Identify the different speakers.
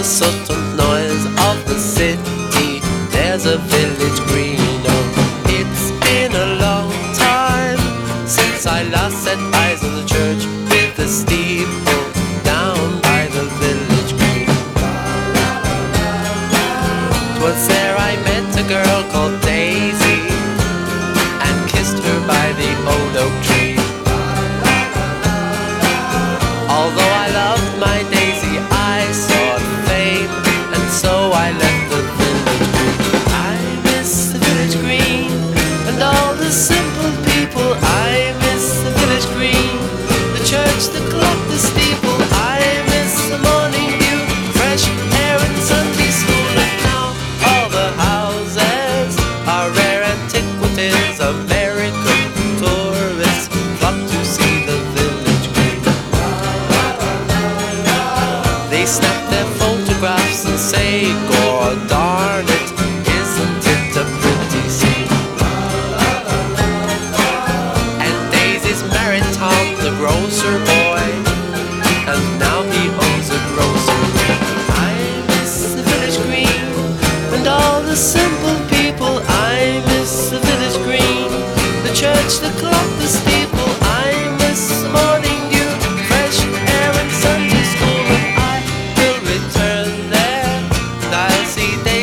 Speaker 1: subtle noise of the city, there's a village green. Oh, it's been a long time since I last set eyes on the church with the steeple down by the village green. 'Twas there I met a girl called Daisy and kissed her by the old oak tree. Although I loved my Daisy, I sought fame, and so I left the village green. I miss the village green and all the simple people. I miss the village green, the church, the clock, the steeple. I miss the morning dew, fresh air and Sunday school. And now all the houses are rare antiquities. American tourists flock to see the village green. They snap their photographs and say, "God darn it, isn't it a pretty scene?" And Daisy's married Tom, the grocer boy, and now he owns a grocery. I miss the village green and all the simple people. I miss the village green, the church, the clock, the steeple. I miss the morning dew, fresh air and Sunday school. And I will return there, and I'll see